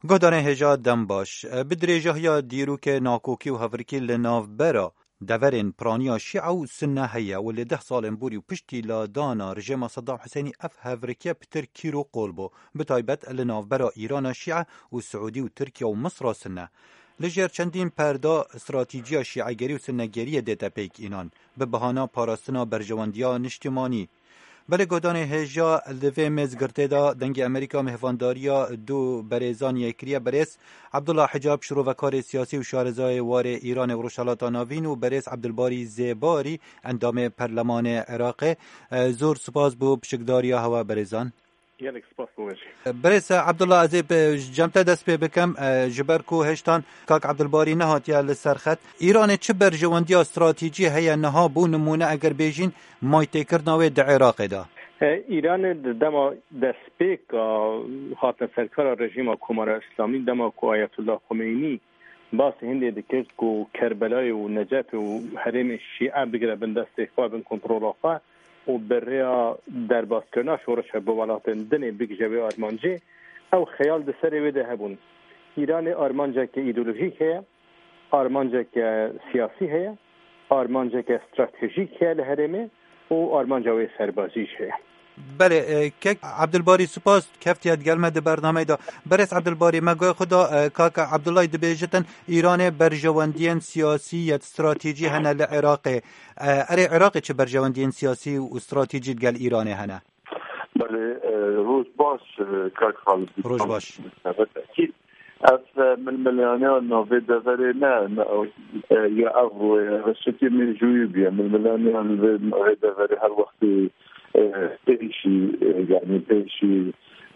گودانه هجا دم باش بدریجه یا دیروک ناکوکی و هفرکی لناف برا دورین پرانیا شیعه و سنه هیا ولی 10 سال بوری و پشتی لادانا رژیم صدام حسینی اف هفرکی پتر کیرو قلبو بتایبت لناف برا ایران شیعه و سعودی و ترکیه و مصر سنه لجر چندین پردا استراتیجیا شیعه گری و سنه گری دیتا پیک اینان به بهانا پاراستنا برجواندیا نشتمانی بله گودان هجا لوی مزگرته دا دنگ امریکا مهوانداریا دو بریزان یکریه بریس عبدالله حجاب شروع سیاسی و شارزای وار ایران و روشالات ناوین و بریس عبدالباری زیباری اندام پرلمان عراق زور سپاس بو بشکداریا هوا بریزان یعنی سپاس بوجی بریس عبدالله عزیب جمته دست پی بکم جبرکو هشتان کاک عبدالباری نهاتیا لسرخط ایران چه برجواندی استراتیجی هیا نها بو نمونه اگر بیجین مایتی کرناوی د عراق دا ایران دما دست پیک خاطر سرکار رژیم کمار اسلامی دما کو آیت الله خمینی باس هندی دکرد کو کربلای و نجف و حرم شیعه بگره بندست اخواه بن کنترول آخواه و بریا در باز کرنا شورش به ولاتن دنی بگجوی آرمانجی او خیال ده سری ویده هبون ایران آرمانجا که ایدولوژیک هیا آرمانجا که سیاسی هیا آرمانجا که استراتژیک هیا لحرمه و آرمانجا وی سربازیش هیا بله که عبدالباری سپاس کفتیت گلمه ده برنامه دا برس عبدالباری مگوی خدا کاکا عبدالله ده بیجتن ایران برجواندین سیاسی یا استراتیجی هنه لعراق اره عراق چه برجواندین سیاسی و استراتیجی گل ایران هنه بله روز باش کاک خالد روز باش اكيد از من مليانه نوفي دفري نه يا ابو رشتي من جويبيا من مليانه دفري هر وقت پیشی یعنی پیشی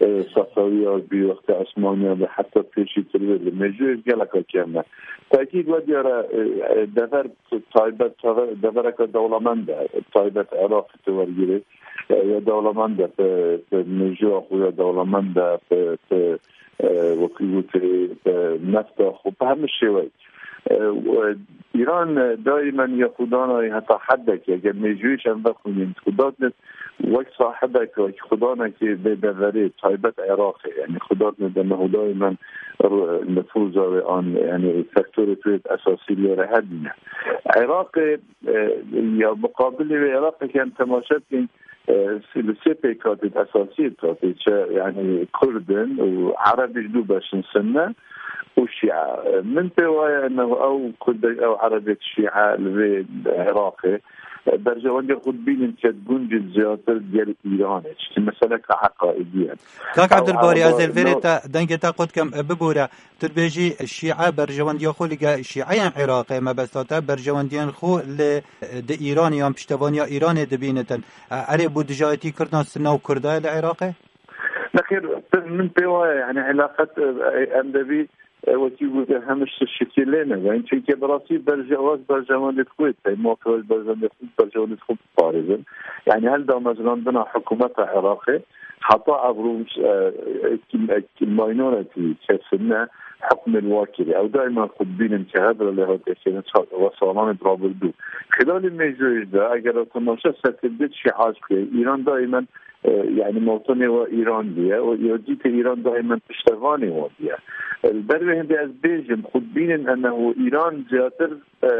صفوی بی وقت عثمانی و حتی پیشی تریل مجور گلک کردن تاکید و دیاره دفر تایبت دفر که دولمند تایبت عراق تورگیره یا دولمند به مجور یا دولمند به وکیوت نفت خوب همه شوی ایران دائما یخودانا حتی حدک اگر میجویش هم بخونیم خدات وقت صاحبك خدانا که به دوره تایبت عراق یعنی خدات ندمه دائما نفوذ آن یعنی فاکتور توی اساسی لیره هدینه عراق یا مقابل عراق که هم تماشا کنیم سه پیکات اساسی تاتی چه یعنی کردن و عربی دو باشن سنه وشيعة من بوايا انه او كردي او عربية الشيعة في العراق برجوان ياخد بين تكون جزياتر ديال ايران مثلا كعقائديا كاك عبد الباري از الفيريتا دنگتا قد كم ببورا تربيجي الشيعة برجوان ياخو لغا الشيعة عراق ما بساتا برجوان ديان خو ل ايران يام پشتوان يا ايران دبينتن اري بودجايتي كردنا سنو كردا العراق لكن من بوايا يعني علاقه اندبي وكيف همش الشكلين يعني شيء براسي برجوان الكويت موقع برجوان الكويت فارزا يعني هل ده مثلا عندنا حكومة عراقية حتى عبروش الماينورتي كسنة حكم الواكلي او دائما خطبين انتهاد اللي هو كسنة وصالان برابردو خلال الميزوج ده اگر تماشا ستبدت شيعاج ايران دائما يعني موطني وإيران ديه ويوديك إيران دائما بشتغاني وديه البروه هندي از بيجم خد بين أنه إيران زيادر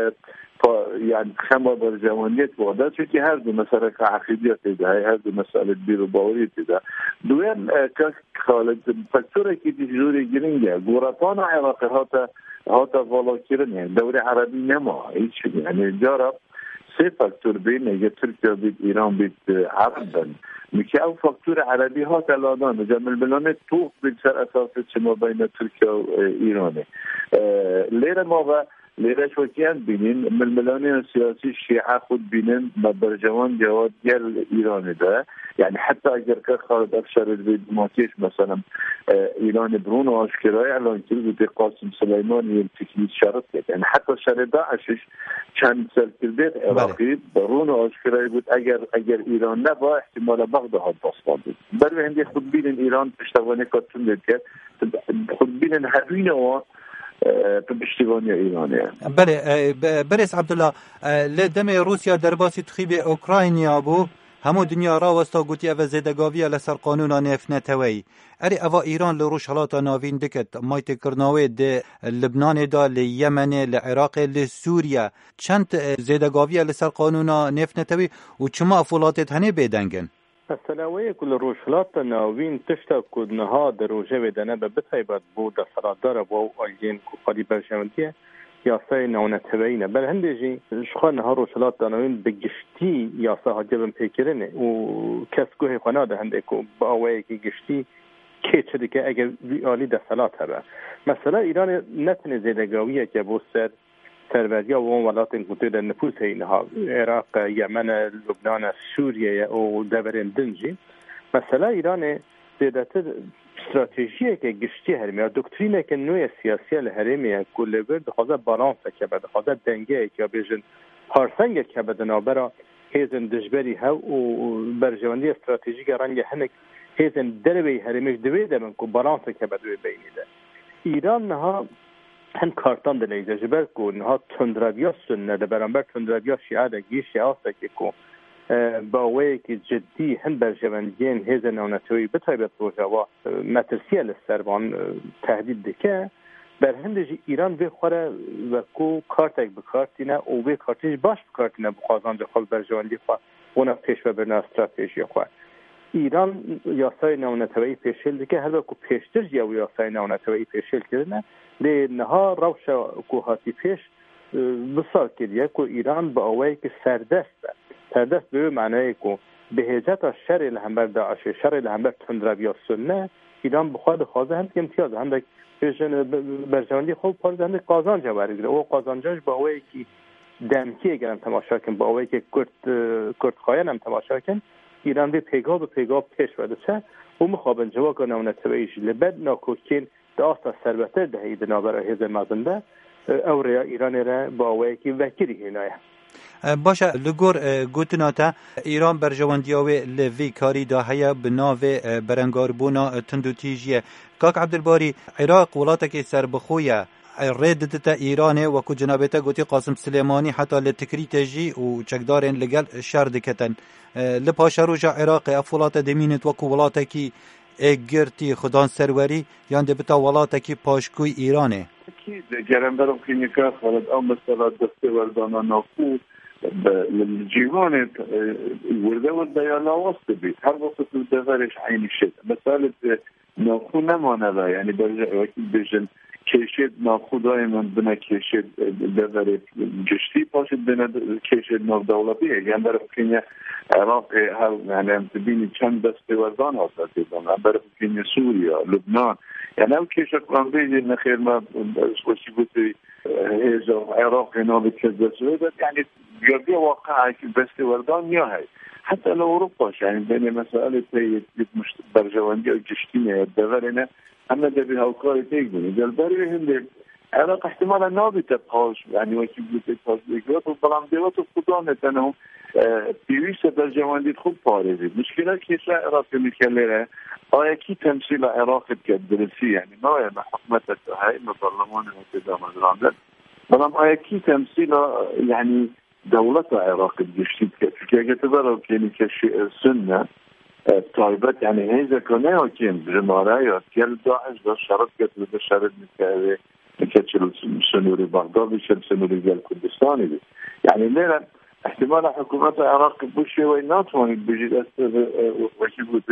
يعني خما برجوانيت وده شو كي هذا مسألة كعقيدية ده هاي هذا مسألة بيرو باوري ده دوين كخالد فاكتورة كي تجوري جرينجا غوراتان عراقي هاتا فالاكيرن يعني دوري عربي نما يعني جرب سه فاكتور بين تركيا بيت إيران بيت عربا میشه او فاکتور عربی ها تلادان جمع البلانه توق بسر اساس شما بین ترکیه و ایرانه لیره ما و لیره شوکیان بینین ململانه سیاسی شیعه خود بینین برجوان جواد گل ایرانه ده يعني حتى اگر که خالد افشار الدبلوماسيش مثلا ايران برون آشکارای اعلان کرد قاسم سلیمانی یلتکی شرط کرد يعني حتى شر داعشش چند سال کرده عراقی برون آشکارای بود اگر ایران نبا احتمال بغداد باستان بود برای هندی خود بین ایران پشتوانه کاتون دید که خود بین هدوین و پشتیبانی ایرانیه. بله برس عبدالله لدم روسیا در باسی تخیب اوکراینیا بو همو دنیا را وستا گوتی او زیدگاوی لسر قانون نفت نتوی اری اوا ایران لروش حالات ناوین دکت مایت کرناوی ده لبنان دا لیمن لعراق لسوریا چند زیدگاوی لسر قانون نفت نتوی و چما افولاتت هنه بیدنگن السلاوية كل روشلات ناوين تشتا كودنها دروجة ودنا ببتايبات بودا سرادار بو أجين قريبا جمدية ياساي نونتبعينه بل هندجي شخان نها روشلات ناوين بجشتي ياسا هجبن بيكرينه وكسكوه قناده هندكو باوائي جشتي كيتش ديكا اگر آلي دسالات هبا مثلا إيران نتن زيدگاوية كبو سروریا و اون ولاتن کتود نفوس اینها عراق، یمن، لبنان، سوریه و دورین دنجی مثلا ایران زیادتر استراتژیه که گشتی هرمی دکترینه که نوع سیاسی هرمی کل برد خواه بالانس که بده خواه دنگه که بیشن پارسنگ که بده نابرا هیزن دجبری ها و برجواندی استراتژیک رنگ هنک هیزن دروی هرمیش دویده من که بالانس که بده بینی ده ایران نها هن کارتان دلیده جبر کو نها تندرویا سنه ده برانبر تندرویا شیعه ده گیشی آسته که کو باوی که جدی هن برجواندین هیزن نونتوی بتایبت روژاوا مترسیه لسربان تهدید دکه بر هندجی ایران به خوره و کو کارتک بکارتینه او به کارتیش باش بکارتینه بخوازانجا خال برجواندی خواه اونا پیش و برنا استراتژی خواه ایران یاسای نونتوی پیشل دکه هر وکو پیشتر جیو یاسای نونتوی پیشل کرنه لنها روشا کو هاتی پیش بسار کردیه که ایران با اوایی که سردست به معنی که به هجت شر لهمبر داعش شر لهمبر تندرویا سنه ایران بخواد خوازه هم که امتیاز هم برجواندی خوب پارده هم قازانجا برگره او قازانجاش با اوایی که دمکی اگر هم تماشا کن با اوایی که کرد خواهن هم تماشا کن ایران به پیگاه پیش برده چه و مخابن جواق نونتویش لبد ناکوکین داستا سربتر دهید نابرا هیز مزنده او ریا ایران را با اوایی که وکیری هنایه باشه لگور گوتناتا ایران برجواندیاوی لوی کاری دا هیا بناوی برنگاربونا تندوتیجیه کاک عبدالباری عراق ولاتکی سربخویه رددتا ایرانه وکو جنابتا گوتی قاسم سلیمانی حتی لتکریتجی و چکدارین لگل شردکتن لپاشا روژا عراق افولات دمینت وکو ولاتکی اگرتی خدان سروری یان دبتا ولاتکی پاشکوی ایرانه اكيد جرم برم كينيكا خالد او مثلا دستي وردانا ناقو للجيران ورده ورده يا لا وسط بيت هر وقت الدفارش عين الشد مسألة ناقو نمانه يعني بجن کشید ناخو دائما بنا کشید دور جشتی پاشد بنا کشید ناف دولتیه یعنی در کنیا عراق هر یعنی هم تبینی چند دسته وردان هست دیدن در کنیا سوریا لبنان یعنی هم کشید قرآن نخیر ما خوشی بودی هیزا عراق ناف کزده سویدد یعنی بیادی واقعا که دسته وردان نیاهی حتی لأوروبا يعني بين مسائل برجواندی و جشتینه دورینه هم دبی هاوکاری تیگونی دلبری هنده عراق احتمالا نابیت پاش یعنی وکی بوده پاش بگرد و بلام دیوات و خدا نتنه پیویست برجواندی خوب پارزید مشکلات کشور عراق میکلره آیا کی تمثیل عراق که درسی یعنی نایه محکمت های مطلمان متدام از راندن بلام آیا کی تمثیل یعنی دولت عراق جشتید که چون اگه تبرو کنی که سنه طایبت یعنی هیزه کنه ها کن جماره یا کل داعش دا شرط کتل دا شرط میکرده که چل سنوری بغداد چل سنوری گل کردستانی بید یعنی لیره احتمال حکومت عراق بوشه و ناتوانید بجید است وکی بود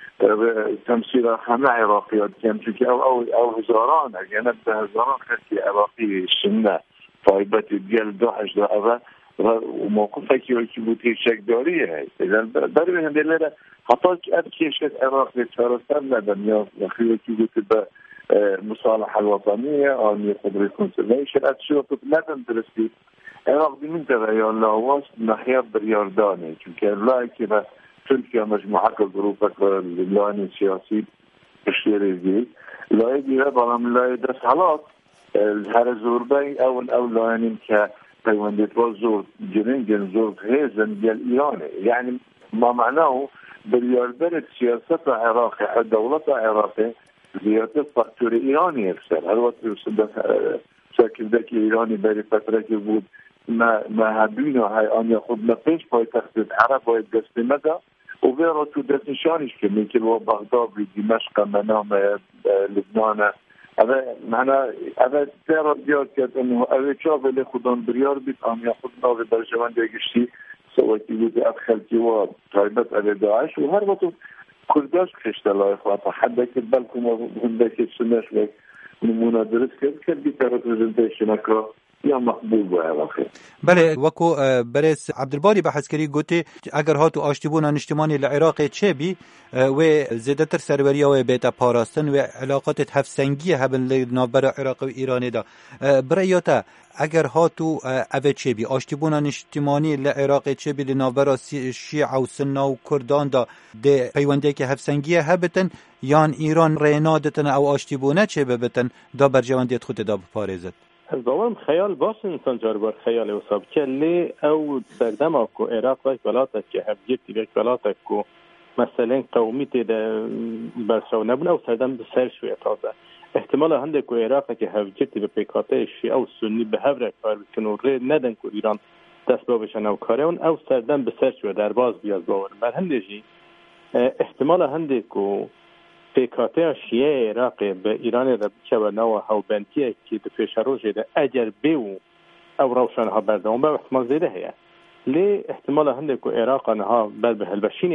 تمثیل همه عراقیات کن چون که او هزاران اگه به هزاران خرکی عراقی سنه طایبت گل داعش دا اوه و موقفه که بود هیچ داریه برای به هنده لیره حتی که کشت عراق چهارستر ندن یا خیلی که بود به مصالحه الوطنیه آنی خود ریکنسیلیشن از شو وقت ندن درستی عراق بمنطقه یا لاواس نحیه بریاردانه چونکه لای که به ترکیه مجموعه که گروپک و لانی سیاسی بشتیری دید لای دیره بالام لای دست حالات هر زوربه او لاینیم که پیوندیت با زور جنین زور هیزن گل ایرانه یعنی ما معناه بریاردر سیاست عراق دولت عراق زیادت فاکتور ایرانی اکثر هر وقت شکل که ایرانی بری فتره که بود ما هبین و آنیا خود نپیش پایتخت عرب باید دست مده و ویرا تو دست نشانش که میکل و بغداد و دمشق منام لبنان اوه تیرا بیار کرد انه اوه چا ولی خودان بریار بید آنیا خود ناوی برجوان دیگشتی سواتی بود ادخلتی و طایبت اوه داعش و هر وقت کرداش کشت الله اخواتا حدا که بلکم و هنده که سنش و نمونه درست کرد بیتا رپرزنتیشن اکا یا مقبول باید آخر. بله وکو برس عبدالباری بحث کری گوتی اگر هاتو آشتیبون نشتمانی لعراق چه بی و زیده تر سروریا و بیتا پاراستن و علاقات هفسنگی هبن لنابر عراق و ایرانی دا برایاتا اگر هاتو اوه چه بی آشتیبون نشتمانی لعراق چه بی لنابر شیعه و سنه و کردان دا ده پیونده که هفسنگی هبتن یان ایران رینادتن او آشتیبونه چه ببتن دا برجواندیت خود دا بپارزد زوام خیال باش انسان جاربار خیال وصاب که لی او سردم اکو عراق وی بلاتک که هفگیرتی وی بلاتک که مثلا قومی تیده برشاو نبون او سردم بسر شوی تازه احتمال هنده که عراق که هفگیرتی به پیکاته شیعه و سنی به هفره کار بکن و ری ندن که ایران دست بابشن او کاره اون او سردم بسر شوی در باز بیاز باور بر هنده جی احتمال هنده که پیکاته شیعه عراق به ایران ربکه و نوع هاوبنتیه که ده پیش روشه ده اجر بیو او روشن ها بردام به احتمال زیده هیا لی احتمال هنده که عراق نها بل به هلبشینی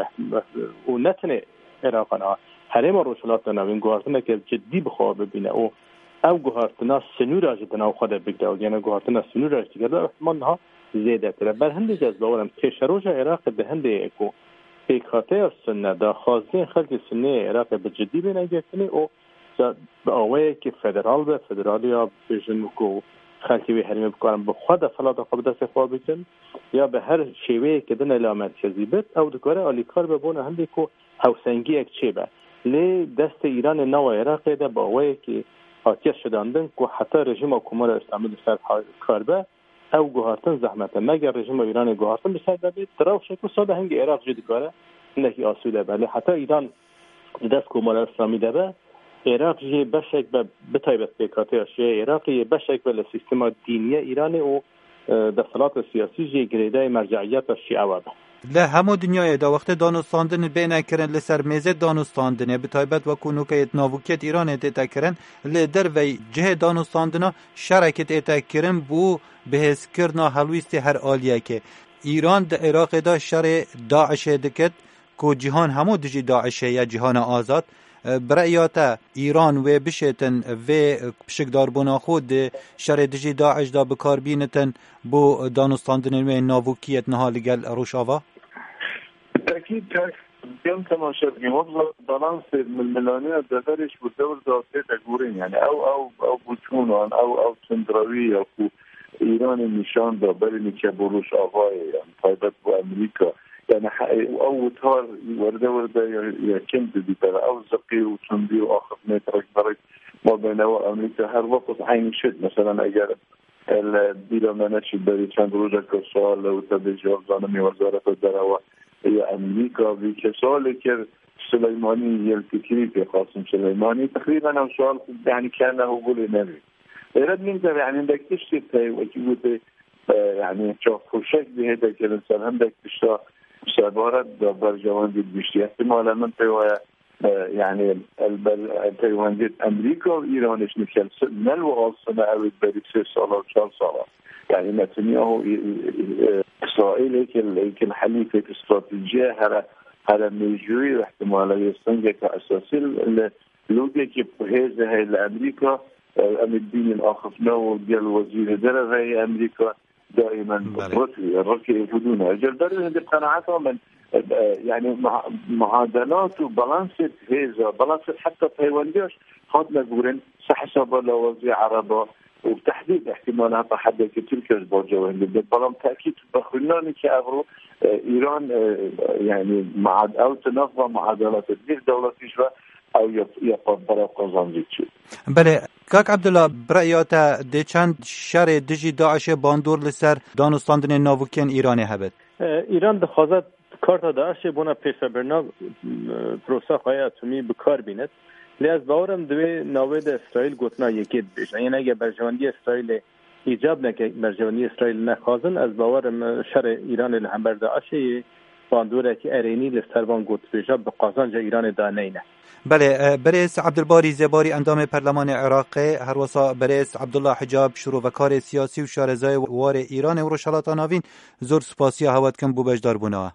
و نتنه عراق نها حریم روشلات نوین گوهرتنه که جدی بخواه ببینه او گوهرتنه سنور آجدنه او خود بگده و یعنی گوهرتنه سنور آجده ده احتمال نها زیده تره بر هنده جذبه ورم پیش روش عراق به هنده اکو پیکاته سنه دا خوازین خلق سنه عراق به جدی بینگیتنی او به آوه که فدرال به فدرالی ها بیشن که خلقی به حریم بکارم به خود فلات خواب دست خواه بکن یا به هر شیوه که دن الا مرکزی بید او دکاره آلیکار ببونه هنده که حوسنگی اک چه به لی دست ایران نو عراق ده به آوه که آتیش شداندن که حتی رژیم حکومت اسلامی سر کار به او گوهارتن زحمته مگر رژیم ایران گوهارتن بسید بید تراو شکل ساده هنگی عراق جدی کاره نکی آسوده بله حتی ایران دست کمال اسلامی ده به عراق جی بشک به بتایبت بیکاته شیعه عراقی بشک به سیستم دینی ایرانی و دستالات سیاسی جی گریده مرجعیت شیعه وابه له همو دنیای دا وقت دانستاندن بین کرن لسر میزه دانستاندنه بتایبت و کنوکیت ناوکیت ایران ایتا کرن له در وی جه دانستاندنا شرکت ایتا کرن بو بهز کرنا حلویست هر آلیه که ایران دا عراق دا شر داعش دکت کو جهان همو دجی داعشه یا جهان آزاد برایاتا ایران و بشتن و پشکدار بنا خود شر دجی داعش دا بکار بینتن بو دانستاندن و ناوکیت نها لگل روشاوا تأكيد كم تماشى مبلغ بالانس الملانية دفرش بالدور داسته تقولين يعني او بوتون او تندروي او ايران النشان دا بري كبروش آغاي يعني طيبت بأمريكا يعني او تار ورده يا كنت دي ترى او زقي وتندي واخر مترك برك ما بينه وامريكا هر وقت عين شد مثلا اگر الديلا مناشي بري چند روزه كسوال لو تبجي افضانمي وزارة الدراوة هي امريكا بكسال که سليماني يلتكي في قاسم سليماني تقريبا او سؤال يعني كان له قول نبي يرد نقدر يعني عندك تشتي وكيوت يعني تشوف شك بهذا الانسان عندك تشتا سبارة برجوان دي بيشتي احتمالا من تيوايا يعني التايوان امريكا وايران ايش نكال نلو اصلا او بريكس صالة وشال صالة يعني نتنياهو اسرائيل هيك الحليفة استراتيجية على ميجوري احتمالا يستنجا كأساسي لوجيك بهذا هي لأمريكا أم الدين الآخفنا وقال وزير درجة هي أمريكا دائما الركي يفودون أجل درجة هذه قناعاتها من يعني معادلات وبالانسة هذا بالانسة حتى تايوانديش خد نقولين سحسب لوزير عربة وبتحديد احتمالات حدا كتير باجوين بالبلام تأكيد بخلاني كأغرو إيران يعني مع أو تنظم معادلات الدير دولتيش او يقبل قزانجي بله کاک عبدالله برایاتا ده چند شر دجی داعش باندور لسر دانستاندن ناوکین ایرانی هبت ایران دخوازد کارتا داعش بونا پیسا برنا پروسا خواهی اتمی بکار بیند لی از باورم دوی ناوید اسرائیل گوتنا یکید بیشن یعنی اگه برجواندی اسرائیل ایجاب نکه مرجوانی اسرائیل نخوازن از باورم شر ایران لهمبر داعشی باندوره که ارینی لسربان گوت بیجا به قازانج ایران دانینه. بله، برئیس عبدالباری زیباری اندام پارلمان عراق، هر وسا برئیس عبدالله حجاب شروع و کار سیاسی و شارزای وار ایران و روشالات ناوین زور سپاسی هواد کم بو بجدار بونا.